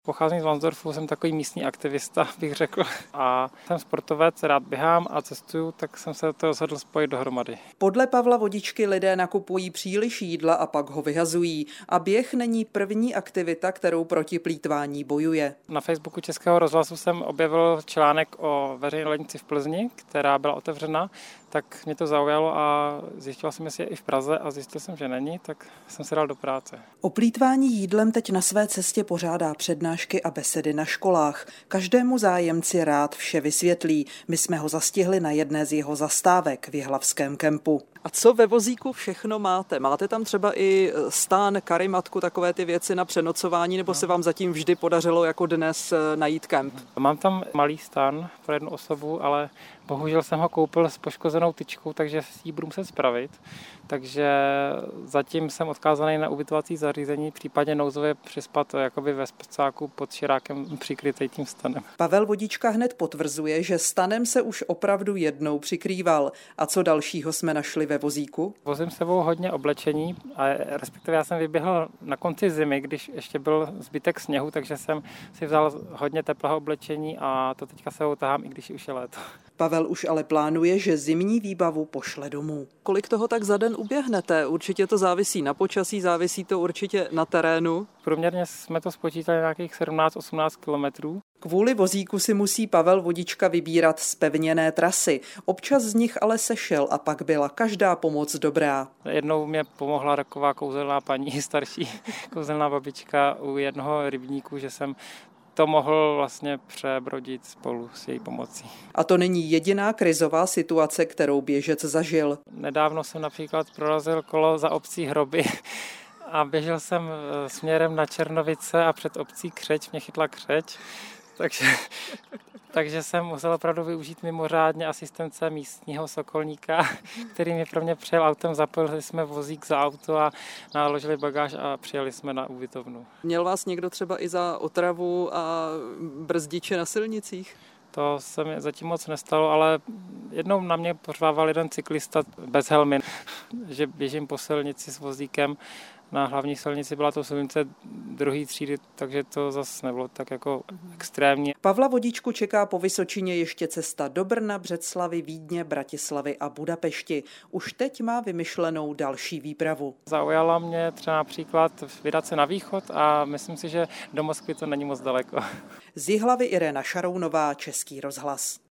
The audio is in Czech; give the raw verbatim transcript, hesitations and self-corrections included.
Pocházím z Varnsdorfu, jsem takový místní aktivista, bych řekl. A jsem sportovec, rád běhám a cestuju, tak jsem se do toho rozhodl spojit dohromady. Podle Pavla Vodičky lidé nakupují příliš jídla a pak ho vyhazují. A běh není první aktivita, kterou proti plýtvání bojuje. Na Facebooku Českého rozhlasu jsem objevil článek o veřejné lednici v Plzni, která byla otevřena, tak mě to zaujalo a zjistil jsem, jestli je i v Praze a zjistil jsem, že není, tak jsem se dal do práce. O plýtvání jídlem teď na své cestě pořádá přednášky a besedy na školách. Každému zájemci rád vše vysvětlí. My jsme ho zastihli na jedné z jeho zastávek v jihlavském kempu. A co ve vozíku všechno máte? Máte tam třeba i stán, karimatku, takové ty věci na přenocování, nebo se vám zatím vždy podařilo jako dnes najít kemp? Mám tam malý stán pro jednu osobu, ale bohužel jsem ho koupil s poškozenou tyčkou, takže ji budu muset spravit. Takže zatím jsem odkázaný na ubytovací zařízení, případně nouzově přispat jakoby ve spacáku pod širákem přikrytej tím stanem. Pavel Vodička hned potvrzuje, že stanem se už opravdu jednou přikrýval. A co dalšího jsme našli ve vozíku? Vozím s sebou hodně oblečení, a respektive já jsem vyběhl na konci zimy, když ještě byl zbytek sněhu, takže jsem si vzal hodně teplého oblečení a to teďka sebou tahám, i když už je léto. Pavel už ale plánuje, že zimní výbavu pošle domů. Kolik toho tak za den uběhnete? Určitě to závisí na počasí, závisí to určitě na terénu. Průměrně jsme to spočítali nějakých sedmnáct osmnáct kilometrů. Kvůli vozíku si musí Pavel Vodička vybírat zpevněné trasy. Občas z nich ale sešel a pak byla každá pomoc dobrá. Jednou mě pomohla taková kouzelná paní, starší kouzelná babička u jednoho rybníku, že jsem to mohl vlastně přebrodit spolu s její pomocí. A to není jediná krizová situace, kterou běžec zažil. Nedávno jsem například prorazil kolo za obcí Hroby a běžel jsem směrem na Černovice a před obcí Křeč mě chytla křeč, takže, takže jsem musel opravdu využít mimořádně asistence místního sokolníka, který mě pro mě přijel autem, zapojili jsme vozík za auto a naložili bagáž a přijeli jsme na ubytovnu. Měl vás někdo třeba i za otravu a brzdiče na silnicích? To se mi zatím moc nestalo, ale jednou na mě pořvával jeden cyklista bez helmy, že běžím po silnici s vozíkem. Na hlavní silnici byla to silnice druhé třídy, takže to zase nebylo tak jako extrémní. Pavla Vodičku čeká po Vysočině ještě cesta do Brna, Břeclavi, Vídně, Bratislavy a Budapešti. Už teď má vymyšlenou další výpravu. Zaujala mě třeba například vydat se na východ a myslím si, že do Moskvy to není moc daleko. Z Jihlavy Irena Šarounová, Český rozhlas.